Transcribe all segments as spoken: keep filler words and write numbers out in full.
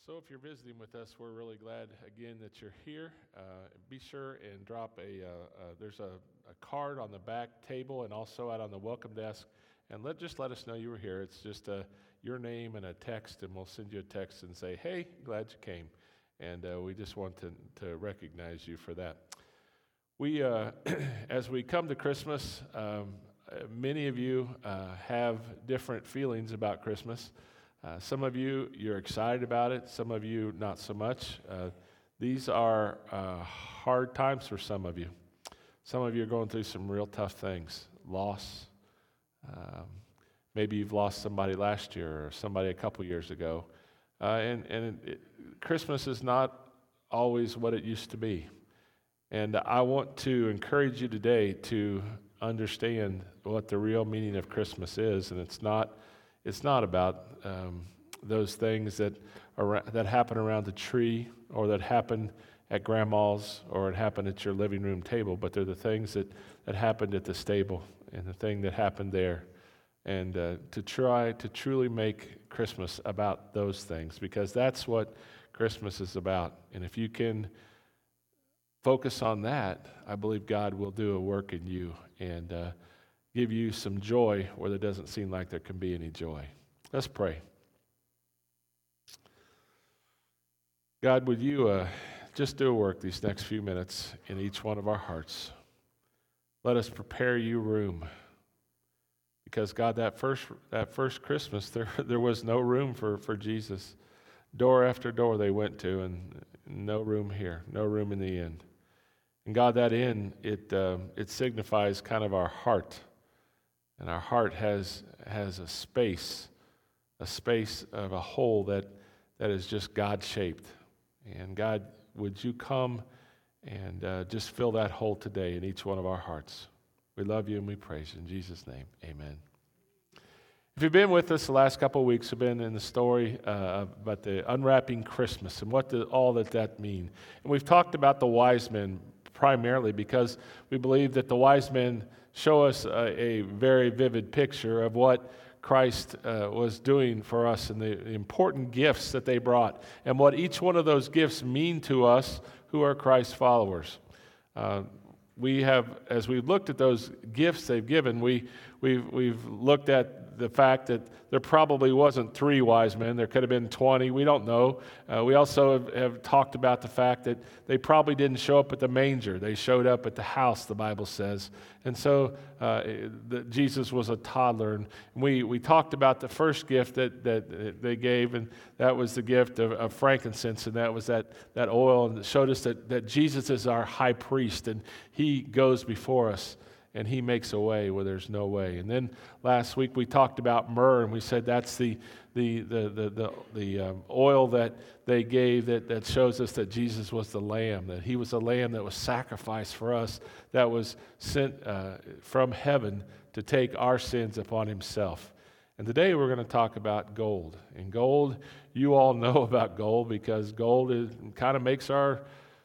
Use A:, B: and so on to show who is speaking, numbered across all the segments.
A: So if you're visiting with us, we're really glad again that you're here. Uh, be sure and drop a, uh, uh, there's a, a card on the back table and also out on the welcome desk. And let just let us know you were here. It's just uh, your name and a text, and we'll send you a text and say, hey, glad you came. And uh, we just want to, to recognize you for that. We, uh, as we come to Christmas, um, many of you uh, have different feelings about Christmas. Uh, some of you, you're excited about it. Some of you, not so much. Uh, these are uh, hard times for some of you. Some of you are going through some real tough things. Loss. Um, maybe you've lost somebody last year or somebody a couple years ago. Uh, and and it, Christmas is not always what it used to be. And I want to encourage you today to understand what the real meaning of Christmas is. And it's not It's not about um, those things that are, that happen around the tree or that happen at grandma's or it happened at your living room table, but they're the things that, that happened at the stable and the thing that happened there. And uh, to try to truly make Christmas about those things, because that's what Christmas is about. And if you can focus on that, I believe God will do a work in you and uh, give you some joy where there doesn't seem like there can be any joy. Let's pray. God, would you uh, just do a work these next few minutes in each one of our hearts? Let us prepare you room. Because, God, that first that first Christmas, there there was no room for, for Jesus. Door after door they went to, and no room here, no room in the inn. And, God, that inn, it uh, it signifies kind of our heart. And our heart has has a space, a space of a hole that, that is just God-shaped. And God, would you come and uh, just fill that hole today in each one of our hearts. We love you and we praise you. In Jesus' name, amen. If you've been with us the last couple of weeks, we've been in the story uh, about the unwrapping Christmas and what the, all that that mean. And we've talked about the wise men primarily because we believe that the wise men show us a, a very vivid picture of what Christ uh, was doing for us and the, the important gifts that they brought and what each one of those gifts mean to us who are Christ followers. Uh, we have, as we've looked at those gifts they've given, we, we've, we've looked at the fact that there probably wasn't three wise men. There could have been twenty. We don't know. Uh, we also have, have talked about the fact that they probably didn't show up at the manger. They showed up at the house, the Bible says. And so uh, the, Jesus was a toddler. And we, we talked about the first gift that, that they gave, and that was the gift of, of frankincense, and that was that, that oil, and it showed us that, that Jesus is our high priest, and he goes before us. And he makes a way where there's no way. And then last week we talked about myrrh, and we said that's the the the the the, the um, oil that they gave that, that shows us that Jesus was the lamb, that he was the lamb that was sacrificed for us, that was sent uh, from heaven to take our sins upon himself. And today we're going to talk about gold. And gold, you all know about gold because gold is, kind of makes our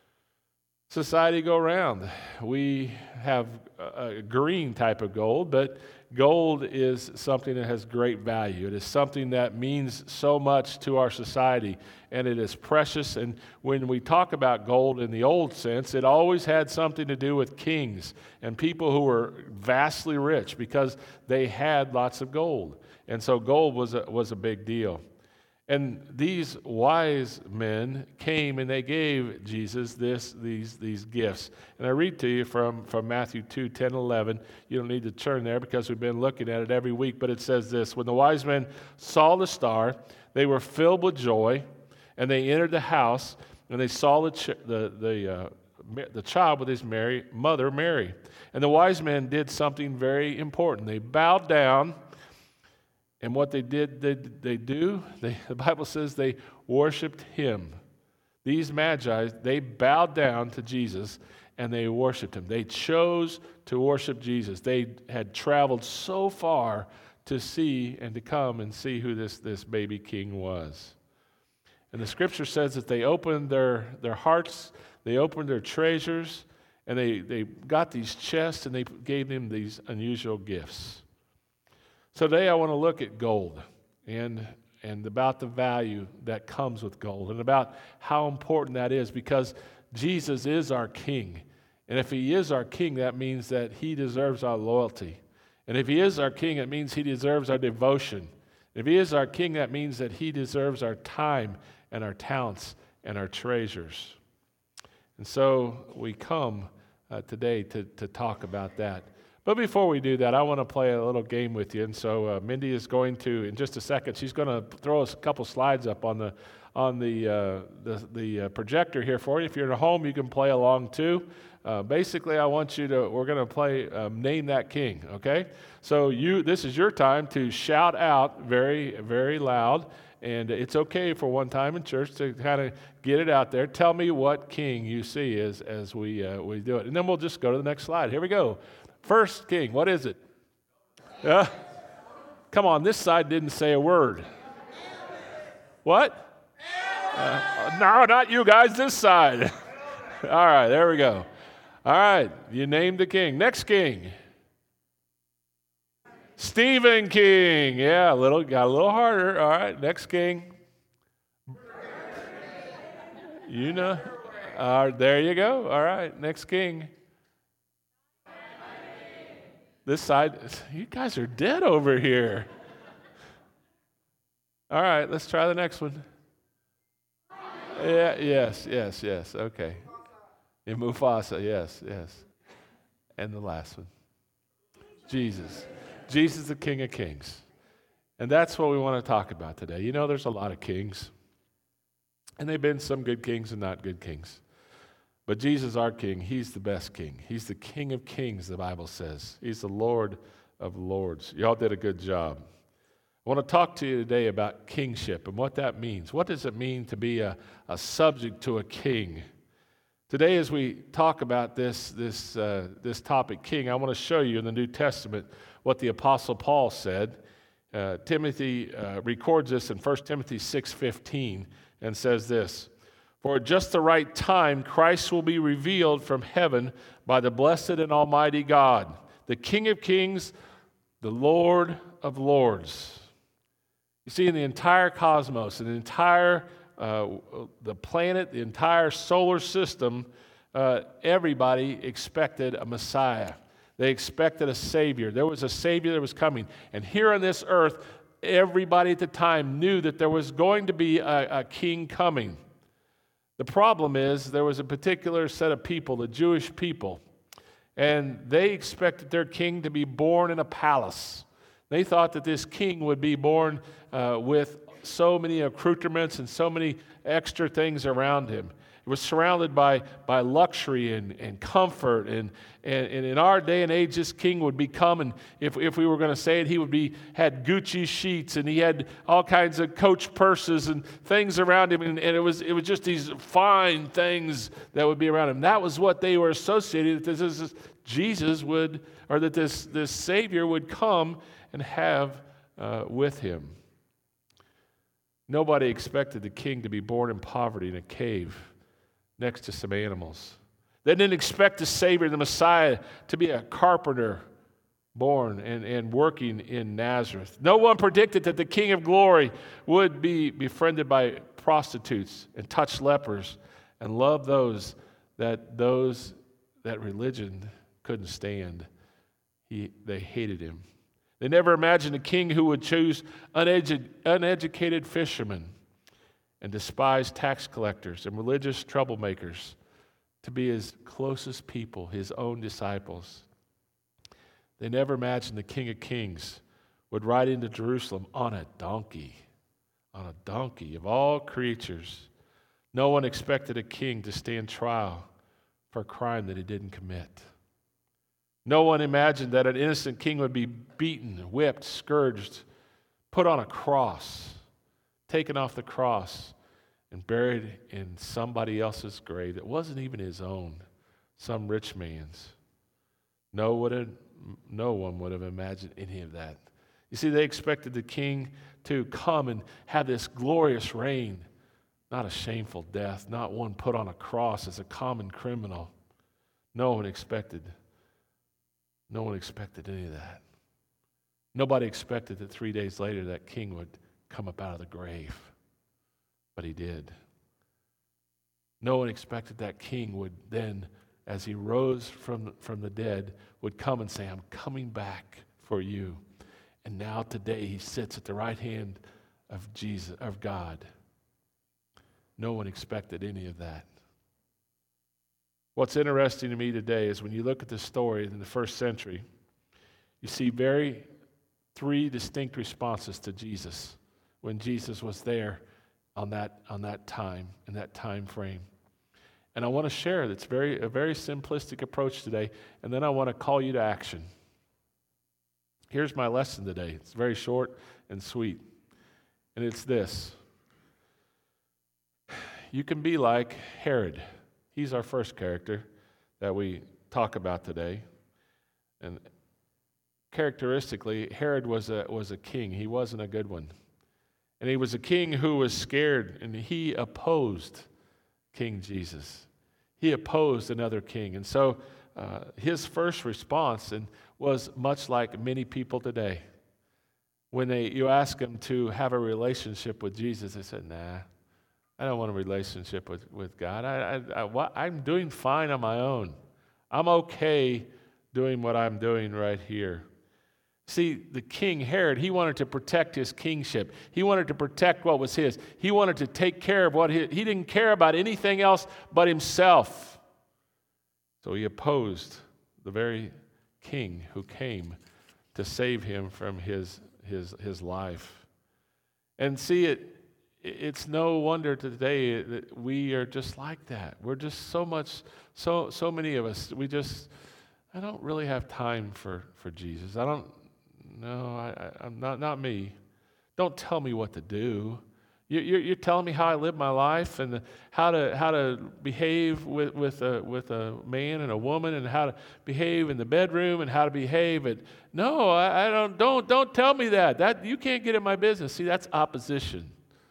A: society go round. We have a green type of gold, but gold is something that has great value. It is something that means so much to our society, and it is precious. And when we talk about gold in the old sense, it always had something to do with kings and people who were vastly rich because they had lots of gold. And so gold was a, was a big deal. And these wise men came and they gave Jesus this these these gifts. And I read to you from, from Matthew two, ten, eleven. You don't need to turn there because we've been looking at it every week, but it says this: when the wise men saw the star, they were filled with joy, and they entered the house, and they saw the ch- the the, uh, the child with his Mary, mother Mary. And the wise men did something very important. They bowed down. And what they did, they, they do, they, the Bible says they worshiped him. These magi, they bowed down to Jesus and they worshiped him. They chose to worship Jesus. They had traveled so far to see and to come and see who this, this baby king was. And the scripture says that they opened their, their hearts, they opened their treasures, and they, they got these chests and they gave them these unusual gifts. So today I want to look at gold. And and about the value that comes with gold and about how important that is, because Jesus is our King. And if he is our King, that means that he deserves our loyalty. And if he is our King, it means he deserves our devotion. If he is our King, that means that he deserves our time and our talents and our treasures. And so we come uh, today to, to talk about that. But before we do that, I want to play a little game with you. And so uh, Mindy is going to, in just a second, she's going to throw us a couple slides up on the on the uh, the, the uh, projector here for you. If you're at home, you can play along too. Uh, basically, I want you to, we're going to play um, Name That King, okay? So you, this is your time to shout out very, very loud. And it's okay for one time in church to kind of get it out there. Tell me what king you see as, as we, uh, we do it. And then we'll just go to the next slide. Here we go. First king, what is it? Uh, come on, this side didn't say a word. What? Uh, no, not you guys, this side. All right, there we go. All right, you named the king. Next king. Stephen King. Yeah, a little, got a little harder. All right, next king. You know. Uh, there you go. All right, next king. This side, you guys are dead over here. All right, let's try the next one. Yeah, yes, yes, yes. Okay. In Mufasa, yes, yes. And the last one. Jesus. Jesus, the King of Kings. And that's what we want to talk about today. You know, there's a lot of kings. And they've been some good kings and not good kings. But Jesus, our King, he's the best king. He's the King of Kings, the Bible says. He's the Lord of Lords. Y'all did a good job. I want to talk to you today about kingship and what that means. What does it mean to be a, a subject to a king? Today, as we talk about this, this, uh, this topic, king, I want to show you in the New Testament what the Apostle Paul said. Uh, Timothy uh, records this in First Timothy six fifteen and says this, "For at just the right time, Christ will be revealed from heaven by the blessed and almighty God, the King of kings, the Lord of lords." You see, in the entire cosmos, in the entire uh, the planet, the entire solar system, uh, everybody expected a Messiah. They expected a Savior. There was a Savior that was coming. And here on this earth, everybody at the time knew that there was going to be a, a king coming. The problem is there was a particular set of people, the Jewish people, and they expected their king to be born in a palace. They thought that this king would be born uh, with so many accoutrements and so many extra things around him. It was surrounded by, by luxury and, and comfort. And, and, and in our day and age, this king would be coming, if, if we were going to say it, he would be had Gucci sheets, and he had all kinds of Coach purses and things around him. And, and it was it was just these fine things that would be around him. That was what they were associated with. This is Jesus would, or that this, this Savior would come and have uh, with him. Nobody expected the king to be born in poverty in a cave next to some animals. They didn't expect the Savior, the Messiah, to be a carpenter born and, and working in Nazareth. No one predicted that the King of Glory would be befriended by prostitutes and touch lepers and love those that those that religion couldn't stand. He, they hated him. They never imagined a king who would choose unedu- uneducated fishermen and despised tax collectors and religious troublemakers to be his closest people, his own disciples. They never imagined the King of Kings would ride into Jerusalem on a donkey, on a donkey of all creatures. No one expected a king to stand trial for a crime that he didn't commit. No one imagined that an innocent king would be beaten, whipped, scourged, put on a cross, taken off the cross, and buried in somebody else's grave that wasn't even his own, some rich man's. No, would have, no one would have imagined any of that. You see, they expected the king to come and have this glorious reign, not a shameful death, not one put on a cross as a common criminal. No one expected No one expected any of that. Nobody expected that three days later that king would come up out of the grave. But he did. No one expected that king would then, as he rose from, from the dead, would come and say, I'm coming back for you. And now today he sits at the right hand of Jesus, of God. No one expected any of that. What's interesting to me today is when you look at the story in the first century, you see very three distinct responses to Jesus when Jesus was there on that on that time, in that time frame. And I want to share that's very a very simplistic approach today, and then I want to call you to action. Here's my lesson today. It's very short and sweet. And it's this. You can be like Herod. He's our first character that we talk about today. And characteristically, Herod was a was a king. He wasn't a good one. And he was a king who was scared, and he opposed King Jesus. He opposed another king. And so uh, his first response and was much like many people today. When they you ask them to have a relationship with Jesus, they said, nah, I don't want a relationship with, with God. I, I, I, what, I'm doing fine on my own. I'm okay doing what I'm doing right here. See, the king Herod, he wanted to protect his kingship. He wanted to protect what was his. He wanted to take care of what he, he didn't care about anything else but himself. So he opposed the very king who came to save him from his his his life. And see, it it's no wonder today that we are just like that. We're just so much, so so many of us, we just, I don't really have time for, for Jesus. I don't, no, I, I, I'm not, not me. Don't tell me what to do. You, you're, you're telling me how I live my life and how to how to behave with with a with a man and a woman and how to behave in the bedroom and how to behave at. No, I, I don't don't don't tell me that. That you can't get in my business. See, that's opposition.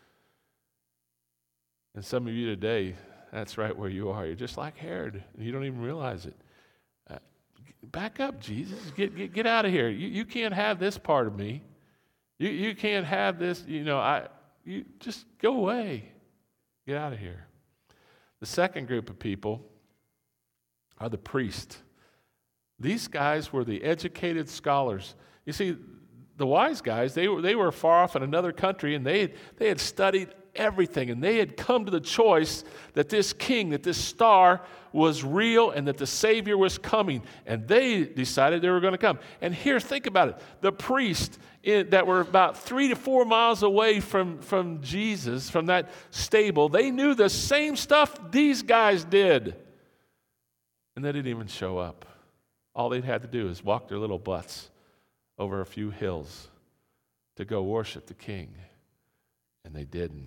A: And some of you today, that's right where you are. You're just like Herod, and you don't even realize it. Uh, back up, Jesus. Get get get out of here. You you can't have this part of me. You you can't have this. You know I. You just go away. Get out of here. The second group of people are the priests. These guys were the educated scholars. You see, the wise guys, they were, they were far off in another country, and they had, they had studied everything, and they had come to the choice that this king, that this star was real, and that the Savior was coming, and they decided they were going to come. And here, think about it. The priests in, that were about three to four miles away from, from Jesus, from that stable, they knew the same stuff these guys did, and they didn't even show up. All they'd had to do is walk their little butts over a few hills to go worship the king, and they didn't.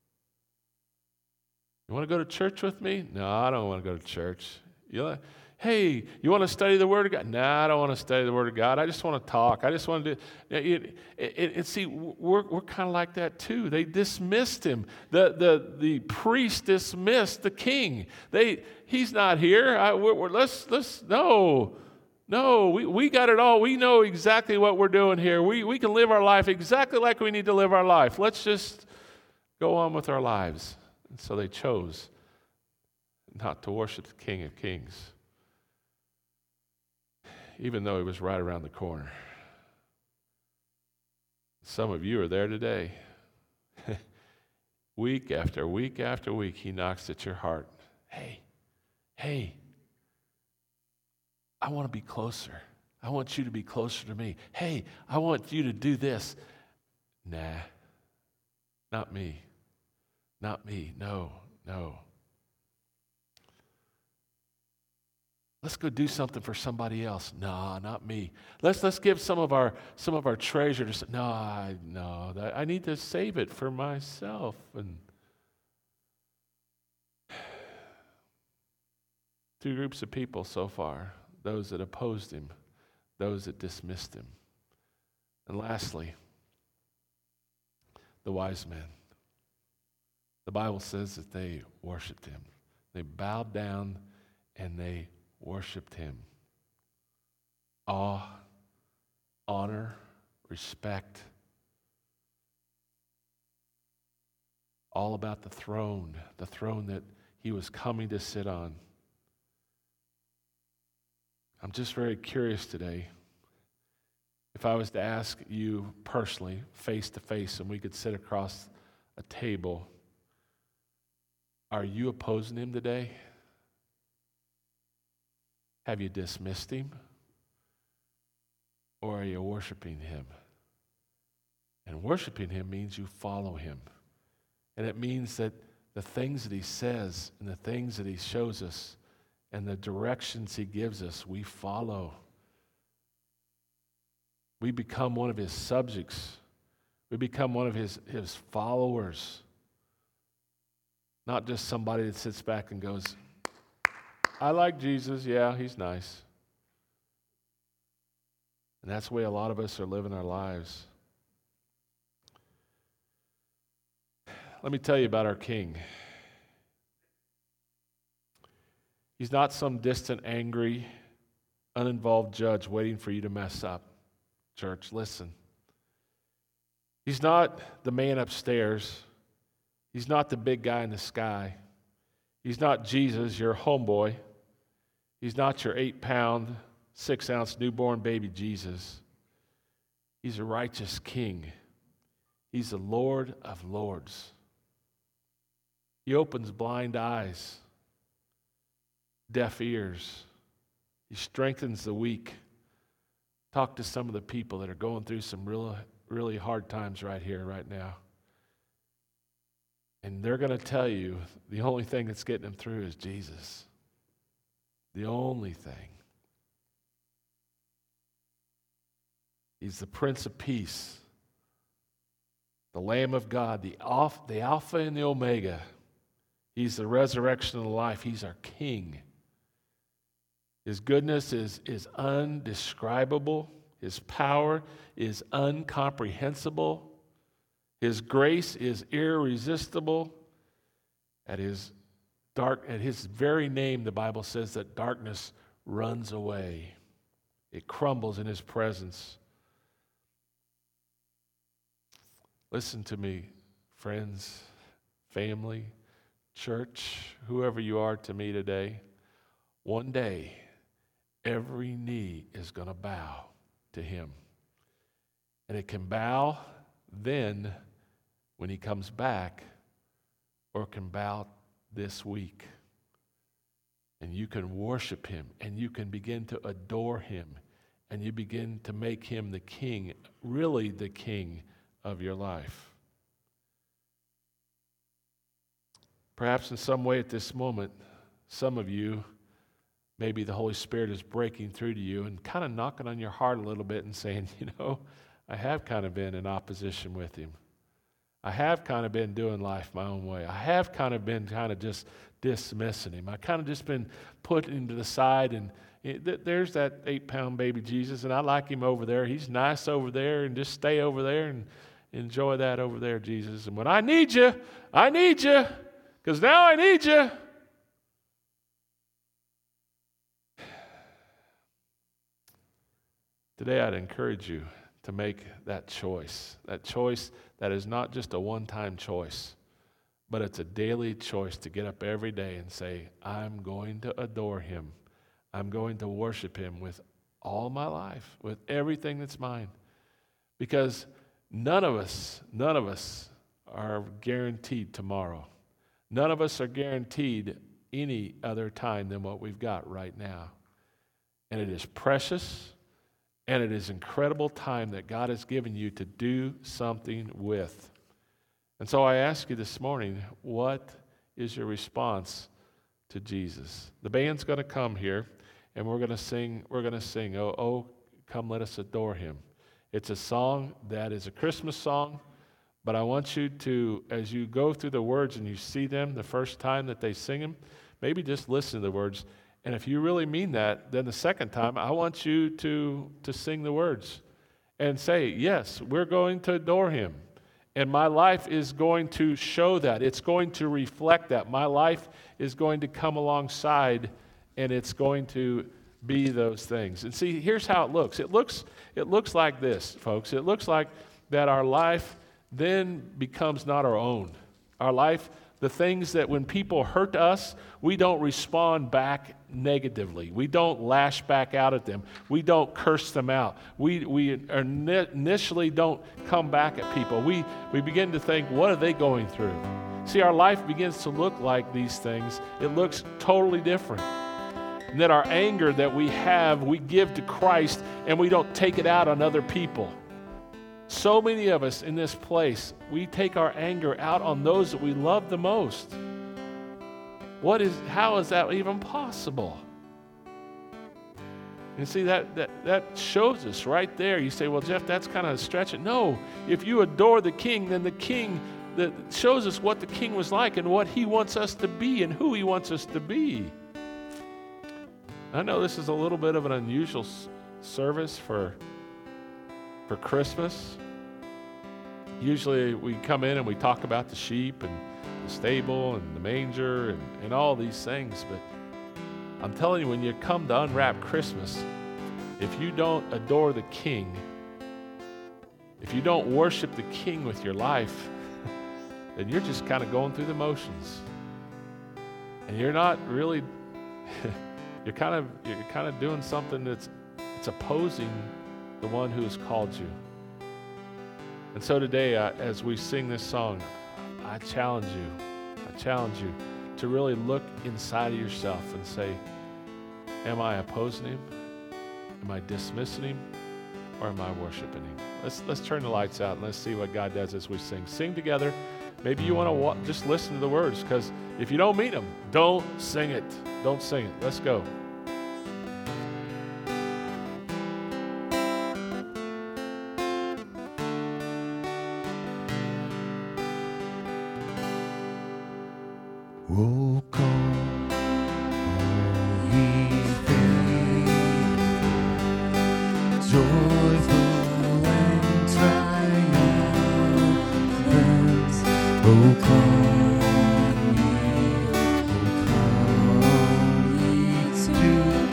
A: You want to go to church with me? No, I don't want to go to church. You know, hey, you want to study the Word of God? No, I don't want to study the Word of God. I just want to talk. I just want to do it. And see, we're we're kind of like that too. They dismissed him. The the the priest dismissed the king. They he's not here. I, we're, we're, let's let's no. No, we, we got it all. We know exactly what we're doing here. We we can live our life exactly like we need to live our life. Let's just go on with our lives. And so they chose not to worship the King of Kings, even though he was right around the corner. Some of you are there today. Week after week after week, he knocks at your heart. Hey, hey, I want to be closer. I want you to be closer to me. Hey, I want you to do this. Nah, not me. Not me. No, no. Let's go do something for somebody else. No, not me. Let's let's give some of our some of our treasure to. No, I, no. I need to save it for myself. And two groups of people so far: those that opposed him, those that dismissed him, and lastly, the wise men. The Bible says that they worshiped him. They bowed down and they worshiped him. Awe, honor, respect. all about the throne, the throne that he was coming to sit on. I'm just very curious today. If I was to ask you personally, face to face, and we could sit across a table, are you opposing him today? Have you dismissed him? Or are you worshiping him? And worshiping him means you follow him. And it means that the things that he says and the things that he shows us and the directions he gives us, we follow. We become one of his subjects. We become one of his, his followers. Not just somebody that sits back and goes, I like Jesus, yeah, he's nice. And that's the way a lot of us are living our lives. Let me tell you about our King. He's not some distant, angry, uninvolved judge waiting for you to mess up. Church, listen. He's not the man upstairs. He's not the big guy in the sky. He's not Jesus, your homeboy. He's not your eight-pound, six-ounce newborn baby Jesus. He's a righteous King. He's the Lord of Lords. He opens blind eyes, deaf ears. He strengthens the weak. Talk to some of the people that are going through some real, really hard times right here, right now. And they're going to tell you the only thing that's getting them through is Jesus. The only thing. He's the Prince of Peace, the Lamb of God, the Alpha, the Alpha and the Omega. He's the resurrection and the life. He's our King. His goodness is, is undescribable. His power is incomprehensible. His grace is irresistible. At his dark, at his very name, the Bible says that darkness runs away. It crumbles in his presence. Listen to me, friends, family, church, whoever you are to me today. One day, every knee is going to bow to him. And it can bow then when he comes back, or it can bow this week. And you can worship him, and you can begin to adore him, and you begin to make him the king, really the king of your life. Perhaps in some way at this moment, some of you, maybe the Holy Spirit is breaking through to you and kind of knocking on your heart a little bit and saying, you know, I have kind of been in opposition with him. I have kind of been doing life my own way. I have kind of been kind of just dismissing him. I kind of just been putting him to the side, and it, there's that eight-pound baby Jesus, and I like him over there. He's nice over there, and just stay over there and enjoy that over there, Jesus. And when I need you, I need you, because now I need you. Today I'd encourage you to make that choice, that choice that is not just a one-time choice, but it's a daily choice to get up every day and say, I'm going to adore him. I'm going to worship him with all my life, with everything that's mine. Because none of us, none of us are guaranteed tomorrow. None of us are guaranteed any other time than what we've got right now. And it is precious, and it is incredible time that God has given you to do something with. And so I ask you this morning, what is your response to Jesus? The band's going to come here, and we're going to sing, we're going to sing, oh, oh, come let us adore him. It's a song that is a Christmas song, but I want you to, as you go through the words and you see them the first time that they sing them, maybe just listen to the words. And if you really mean that, then the second time, I want you to, to sing the words and say, yes, we're going to adore him. And my life is going to show that. It's going to reflect that. My life is going to come alongside, and it's going to be those things. And see, here's how it looks. It looks, it looks like this, folks. It looks like that our life then becomes not our own. Our life, the things that when people hurt us, we don't respond back negatively. We don't lash back out at them. We don't curse them out. We we initially don't come back at people. We, we begin to think, what are they going through? See, our life begins to look like these things. It looks totally different. And that our anger that we have, we give to Christ, and we don't take it out on other people. So many of us in this place, we take our anger out on those that we love the most. What is, how is that even possible? And see, that, that, that shows us right there. You say, well, Jeff, that's kind of stretching. No, if you adore the King, then the King that shows us what the King was like and what he wants us to be and who he wants us to be. I know this is a little bit of an unusual s- service for for Christmas. Usually we come in and we talk about the sheep and the stable and the manger and, and all these things, but I'm telling you, when you come to unwrap Christmas, if you don't adore the King, if you don't worship the King with your life, then you're just kind of going through the motions. And you're not really you're kind of you're kind of doing something that's it's opposing the one who has called you. And so today, uh, as we sing this song, I challenge you, I challenge you to really look inside of yourself and say, am I opposing him? Am I dismissing him? Or am I worshiping him? Let's let's turn the lights out and let's see what God does as we sing. Sing together. Maybe you want to wa- just listen to the words, because if you don't mean them, don't sing it. Don't sing it. Let's go.
B: Oh, come, all ye faithful, joyful and triumphant. Oh, come ye, oh, come ye to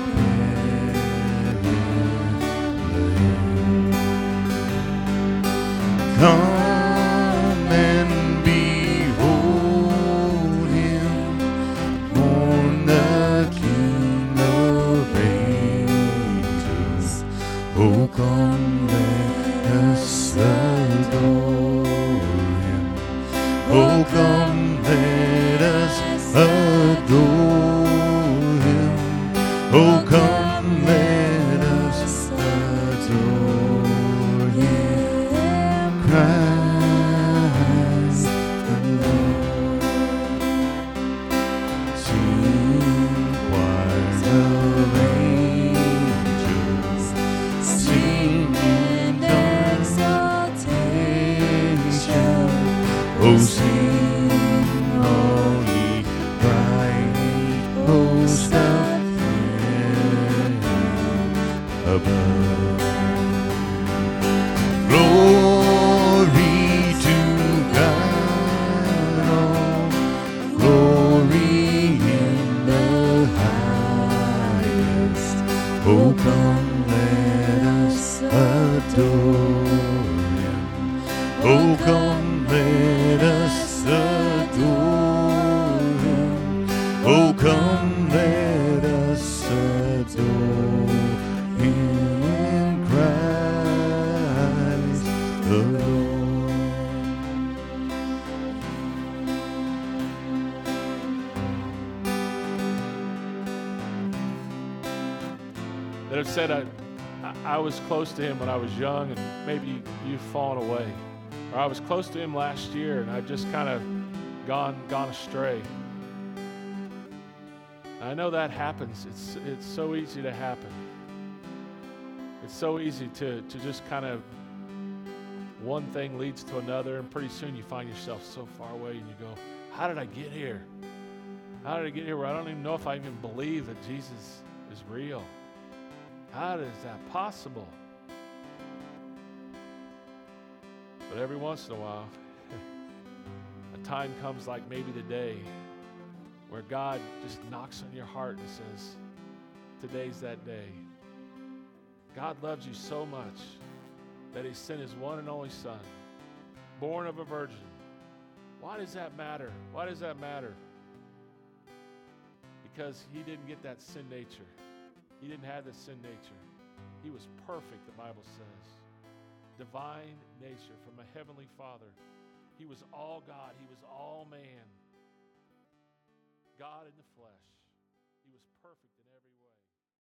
B: Bethlehem. Come and behold him, born the King of ages. Oh, come, let us adore him. Oh, come, let us adore him. Oh, come, let us adore him. Christ the Lord. Sing choirs of angels, sing in exaltation. Oh, sing all ye mighty hosts of heaven above. Glory to God, all glory in the highest. Oh, come, let us adore him. Oh, come, let us adore him. Oh, come, let us adore him, Christ the Lord.
A: That have said, I, I, I was close to him when I was young, and maybe you've fallen away. Or I was close to him last year, and I've just kind of gone gone astray. I know that happens. It's it's so easy to happen. It's so easy to, to just kind of, one thing leads to another, and pretty soon you find yourself so far away, and you go, how did I get here? How did I get here where I don't even know if I even believe that Jesus is real? How is that possible? But every once in a while, a time comes like maybe today where God just knocks on your heart and says, today's that day. God loves you so much that he sent his one and only Son, born of a virgin, Why does that matter? Why does that matter? Because he didn't get that sin nature. He didn't have the sin nature. He was perfect, the Bible says. Divine nature from a heavenly Father. He was all God. He was all man. God in the flesh. He was perfect.